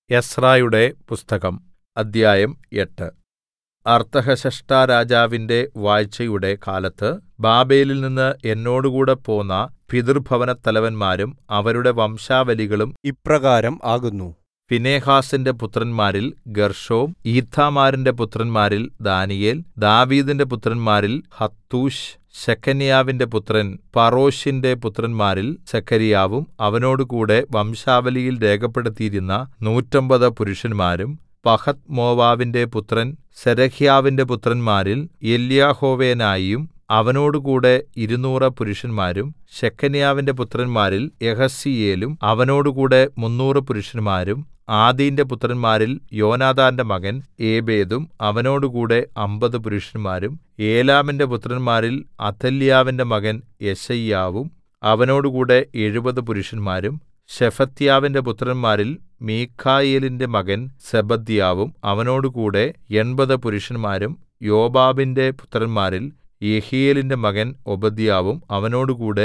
എസ്രായുടെ പുസ്തകം അദ്ധ്യായം 8. അർത്ഥഹ്ശഷ്ടാരാജാവിന്റെ വാഴ്ചയുടെ കാലത്ത് ബാബേലിൽ നിന്ന് എന്നോടുകൂടെ പോന്ന പിതൃഭവനത്തലവന്മാരും അവരുടെ വംശാവലികളും ഇപ്രകാരം ആകുന്നു. ഫീനെഹാസിന്റെ പുത്രന്മാരിൽ ഗേർശോം, ഈഥാമാരിന്റെ പുത്രന്മാരിൽ ദാനീയേൽ, ദാവീദിന്റെ പുത്രന്മാരിൽ ഹത്തൂശ്, ശെക്കന്യാവിന്റെ പുത്രൻ പറോശിന്റെ പുത്രന്മാരിൽ സെഖര്യാവും അവനോടുകൂടെ വംശാവലിയിൽ രേഖപ്പെടുത്തിയിരുന്ന 150 പുരുഷന്മാരും, പഹത്ത്മോവാബിന്റെ പുത്രൻ സെരഹ്യാവിന്റെ പുത്രന്മാരിൽ എല്യാഹോവേനായിയും അവനോടുകൂടെ 200 പുരുഷന്മാരും, ശെക്കന്യാവിന്റെ പുത്രന്മാരിൽ യഹസീയേലും അവനോടുകൂടെ 300 പുരുഷന്മാരും, ആദീന്റെ പുത്രന്മാരിൽ യോനാഥാന്റെ മകൻ ഏബേദും അവനോടുകൂടെ 50 പുരുഷന്മാരും, ഏലാമിന്റെ പുത്രന്മാരിൽ അഥല്യാവിന്റെ മകൻ യെശയ്യാവും അവനോടുകൂടെ 70 പുരുഷന്മാരും, ശെഫത്യാവിന്റെ പുത്രന്മാരിൽ മീഖായേലിന്റെ മകൻ സെബദ്യാവും അവനോടുകൂടെ 80 പുരുഷന്മാരും, യോബാബിന്റെ പുത്രന്മാരിൽ യെഹീയേലിന്റെ മകൻ ഓബദ്യാവും അവനോടുകൂടെ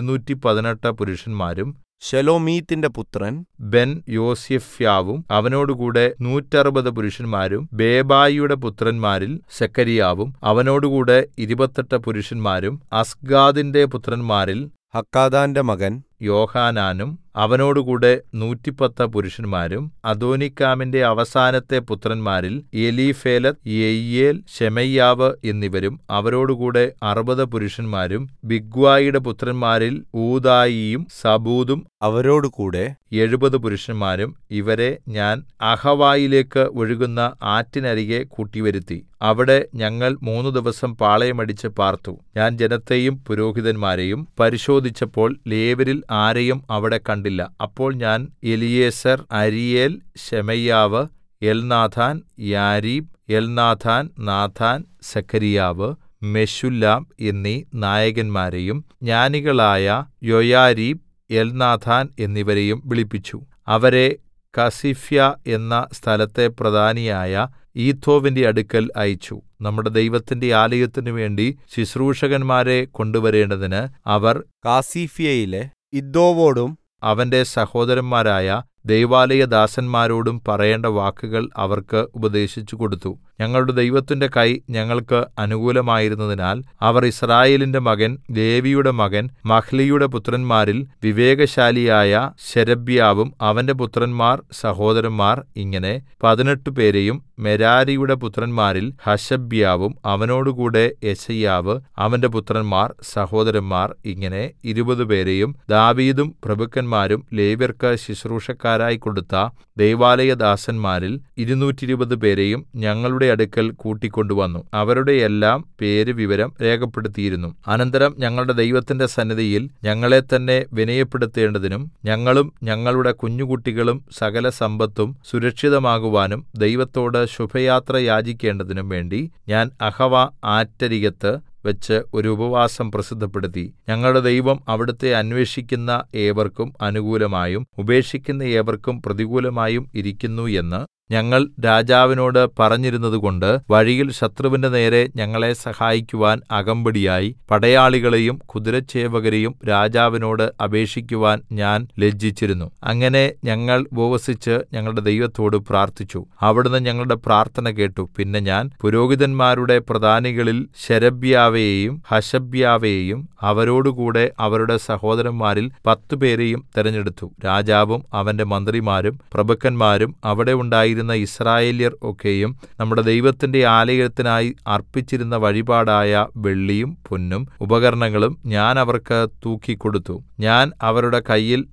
218 പുരുഷന്മാരും, ശെലോമീത്തിന്റെ പുത്രൻ ബെൻയോസിഫ്യാവും അവനോടുകൂടെ 160 പുരുഷന്മാരും, ബേബായിയുടെ പുത്രന്മാരിൽ സെഖര്യാവും അവനോടുകൂടെ 28 പുരുഷന്മാരും, അസ്ഗാദിന്റെ പുത്രന്മാരിൽ ഹക്കാദാന്റെ മകൻ യോഹാനാനും അവനോടുകൂടെ 110 പുരുഷന്മാരും, അദോനീക്കാമിന്റെ അവസാനത്തെ പുത്രന്മാരിൽ എലീഫേലെത്ത്, യെയീയേൽ, ശെമയ്യാവ് എന്നിവരും അവരോടുകൂടെ 60 പുരുഷന്മാരും, ബിഗ്വായിയുടെ പുത്രന്മാരിൽ ഊദായിയും സബൂദും അവരോടുകൂടെ 70 പുരുഷന്മാരും. ഇവരെ ഞാൻ അഹവായിലേക്ക് ഒഴുകുന്ന ആറ്റിനരികെ കൂട്ടിവരുത്തി. അവിടെ ഞങ്ങൾ 3 ദിവസം പാളയമടിച്ച് പാർത്തു. ഞാൻ ജനത്തെയും പുരോഹിതന്മാരെയും പരിശോധിച്ചപ്പോൾ ലേവ്യരിൽ ആരെയും അവിടെ കണ്ടില്ല. അപ്പോൾ ഞാൻ എലീയേസർ, അരീയേൽ, ശെമയ്യാവ്, എൽനാഥാൻ, യാരീബ്, എൽനാഥാൻ, നാഥാൻ, സെഖര്യാവ്, മെശുല്ലാം എന്നീ നായകന്മാരെയും ജ്ഞാനികളായ യോയാരീബ്, എൽനാഥാൻ എന്നിവരെയും വിളിപ്പിച്ചു. അവരെ കസിഫ്യ എന്ന സ്ഥലത്തെ പ്രധാനിയായ ഈഥോവിന്റെ അടുക്കൽ അയച്ചു. നമ്മുടെ ദൈവത്തിന്റെ ആലയത്തിനു വേണ്ടി ശുശ്രൂഷകന്മാരെ കൊണ്ടുവരേണ്ടതിന് അവർ കാസിഫ്യയിലെ ഇദ്ദോവോടും അവന്റെ സഹോദരന്മാരായ ദൈവാലയദാസന്മാരോടും പറയേണ്ട വാക്കുകൾ അവർക്ക് ഉപദേശിച്ചു കൊടുത്തു. ഞങ്ങളുടെ ദൈവത്തിന്റെ കൈ ഞങ്ങൾക്ക് അനുകൂലമായിരുന്നതിനാൽ അവർ യിസ്രായേലിന്റെ മകൻ ലേവിയുടെ മകൻ മഹ്ലിയുടെ പുത്രന്മാരിൽ വിവേകശാലിയായ ശെരബ്യാവും അവന്റെ പുത്രന്മാർ സഹോദരന്മാർ ഇങ്ങനെ 18 പേരെയും, മെരാരിയുടെ പുത്രന്മാരിൽ ഹശബ്യാവും അവനോടുകൂടെ യെശയ്യാവ് അവന്റെ പുത്രന്മാർ സഹോദരന്മാർ ഇങ്ങനെ 20 പേരെയും, ദാവീദും പ്രഭുക്കന്മാരും ലേവ്യർക്ക് ശുശ്രൂഷക്കാരായി കൊടുത്ത ദൈവാലയദാസന്മാരിൽ 220 പേരെയും ഞങ്ങളുടെ അടുക്കൽ കൂട്ടിക്കൊണ്ടുവന്നു. അവരുടെ എല്ലാം പേര് വിവരം രേഖപ്പെടുത്തിയിരുന്നു. അനന്തരം ഞങ്ങളുടെ ദൈവത്തിന്റെ സന്നിധിയിൽ ഞങ്ങളെ തന്നെ വിനയപ്പെടുത്തേണ്ടതിനും ഞങ്ങളും ഞങ്ങളുടെ കുഞ്ഞുകുട്ടികളും സകല സമ്പത്തും സുരക്ഷിതമാകുവാനും ദൈവത്തോട് ശുഭയാത്ര യാചിക്കേണ്ടതിനും വേണ്ടി ഞാൻ അഹവ ആറ്റരികത്ത് വെച്ച് ഒരു ഉപവാസം പ്രസിദ്ധപ്പെടുത്തി. ഞങ്ങളുടെ ദൈവം അവിടുത്തെ അന്വേഷിക്കുന്ന ഏവർക്കും അനുകൂലമായും ഉപേക്ഷിക്കുന്ന ഏവർക്കും പ്രതികൂലമായും ഇരിക്കുന്നു എന്ന് ഞങ്ങൾ രാജാവിനോട് പറഞ്ഞിരുന്നതുകൊണ്ട് വഴിയിൽ ശത്രുവിന്റെ നേരെ ഞങ്ങളെ സഹായിക്കുവാൻ അകമ്പടിയായി പടയാളികളെയും കുതിരച്ചേവകരെയും രാജാവിനോട് അപേക്ഷിക്കുവാൻ ഞാൻ ലജ്ജിച്ചിരുന്നു. അങ്ങനെ ഞങ്ങൾ ഉപവസിച്ച് ഞങ്ങളുടെ ദൈവത്തോട് പ്രാർത്ഥിച്ചു. അവിടുന്ന് ഞങ്ങളുടെ പ്രാർത്ഥന കേട്ടു. പിന്നെ ഞാൻ പുരോഹിതന്മാരുടെ പ്രധാനികളിൽ ശെരബ്യാവെയും ഹശബ്യാവെയും അവരോടുകൂടെ അവരുടെ സഹോദരന്മാരിൽ 10 പേരെയും തെരഞ്ഞെടുത്തു. രാജാവും അവന്റെ മന്ത്രിമാരും പ്രഭുക്കന്മാരും അവിടെ ഉണ്ടായിരുന്ന യിസ്രായേല്യർ ഒക്കെയും നമ്മുടെ ദൈവത്തിന്റെ ആലയത്തിനായി അർപ്പിച്ചിരുന്ന വഴിപാടായ വെള്ളിയും പൊന്നും ഉപകരണങ്ങളും ഞാൻ അവർക്ക് തൂക്കിക്കൊടുത്തു. ഞാൻ അവരുടെ കയ്യിൽ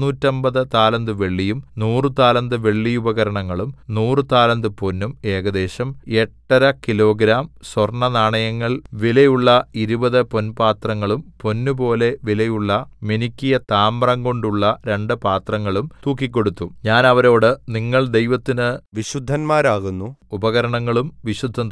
650 താലന്ത് വെള്ളിയും 100 താലന്ത് വെള്ളിയുപകരണങ്ങളും 100 താലന്ത് പൊന്നും ഏകദേശം 8.5 കിലോഗ്രാം സ്വർണ്ണ നാണയങ്ങൾ വിലയുള്ള 20 പൊൻപാത്രങ്ങളും പൊന്നുപോലെ വിലയുള്ള മിനുക്കിയ താമ്രം കൊണ്ടുള്ള 2 പാത്രങ്ങളും തൂക്കിക്കൊടുത്തു. ഞാൻ അവരോട്, നിങ്ങൾ ദൈവത്തിന് വിശുദ്ധന്മാരാകുന്നു, ഉപകരണങ്ങളും വിശുദ്ധം തന്നെ.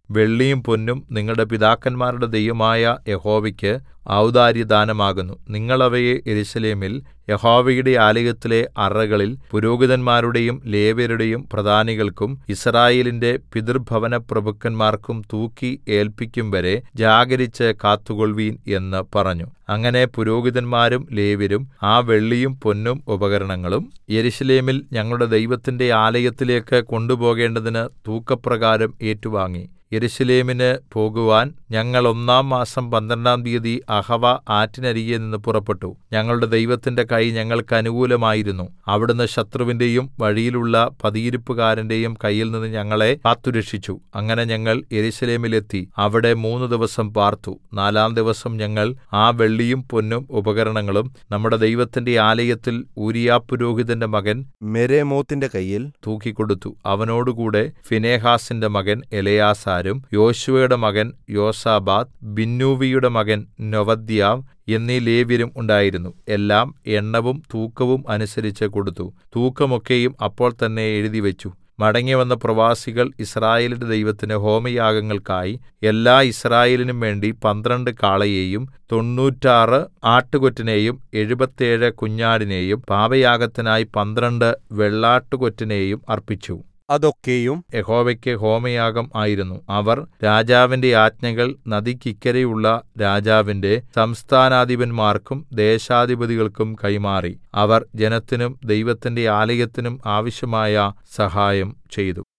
വെള്ളിയും പൊന്നും നിങ്ങളുടെ പിതാക്കന്മാരുടെ ദൈവമായ യഹോവയ്ക്ക് ഔദാര്യദാനമാകുന്നു. നിങ്ങൾ അവയെ യെരൂശലേമിൽ യഹോവയുടെ ആലയത്തിലെ അറകളിൽ പുരോഹിതന്മാരുടെയും ലേവ്യരുടെയും പ്രധാനികൾക്കും യിസ്രായേലിന്റെ പിതൃഭവനപ്രഭുക്കന്മാർക്കും തൂക്കി ഏല്പിക്കും വരെ ജാഗരിച്ച് കാത്തുകൊൾവീൻ എന്ന് പറഞ്ഞു. അങ്ങനെ പുരോഹിതന്മാരും ലേവ്യരും ആ വെള്ളിയും പൊന്നും ഉപകരണങ്ങളും യെരൂശലേമിൽ ഞങ്ങളുടെ ദൈവത്തിന്റെ ആലയത്തിലേക്ക് കൊണ്ടുപോകേണ്ടതിന് തൂക്കപ്രകാരം ഏറ്റുവാങ്ങി. യെരൂശലേമിന് പോകുവാൻ ഞങ്ങൾ 1-ാം മാസം 12-ാം തീയതി അഹവ ആറ്റിനരികെ നിന്ന് പുറപ്പെട്ടു. ഞങ്ങളുടെ ദൈവത്തിന്റെ കൈ ഞങ്ങൾക്ക് അനുകൂലമായിരുന്നു. അവിടുന്ന് ശത്രുവിന്റെയും വഴിയിലുള്ള പതിയിരിപ്പുകാരന്റെയും കയ്യിൽനിന്ന് ഞങ്ങളെ കാത്തുരക്ഷിച്ചു. അങ്ങനെ ഞങ്ങൾ യെരൂശലേമിൽ എത്തി അവിടെ 3 ദിവസം പാർത്തു. 4-ാം ദിവസം ഞങ്ങൾ ആ വെള്ളിയും പൊന്നും ഉപകരണങ്ങളും നമ്മുടെ ദൈവത്തിന്റെ ആലയത്തിൽ ഊരീയാപുരോഹിതന്റെ മകൻ മെരേമോത്തിന്റെ കയ്യിൽ തൂക്കിക്കൊടുത്തു. അവനോടുകൂടെ ഫീനെഹാസിന്റെ മകൻ എലെയാസാരും യോശുവയുടെ മകൻ യോസാബാദ്, ബിന്നൂവിയുടെ മകൻ നൊവദ്യാവ് എന്നീ ലേവ്യരും ഉണ്ടായിരുന്നു. എല്ലാം എണ്ണവും തൂക്കവും അനുസരിച്ച് കൊടുത്തു. തൂക്കമൊക്കെയും അപ്പോൾ തന്നെ എഴുതിവെച്ചു. മടങ്ങിവന്ന പ്രവാസികൾ യിസ്രായേലിന്റെ ദൈവത്തിന് ഹോമയാഗങ്ങൾക്കായി എല്ലാ യിസ്രായേലിനും വേണ്ടി 12 കാളയെയും 96 ആട്ടുകൊറ്റനെയും 77 കുഞ്ഞാടിനെയും പാപയാഗത്തിനായി 12 വെള്ളാട്ടുകൊറ്റനെയും അർപ്പിച്ചു. അതൊക്കെയും യഹോവയ്ക്ക് ഹോമയാഗം ആയിരുന്നു. അവർ രാജാവിന്റെ ആജ്ഞകൾ നദിക്കിക്കരെയുള്ള രാജാവിന്റെ സംസ്ഥാനാധിപന്മാർക്കും ദേശാധിപതികൾക്കും കൈമാറി. അവർ ജനത്തിനും ദൈവത്തിന്റെ ആലയത്തിനും ആവശ്യമായ സഹായം ചെയ്തു.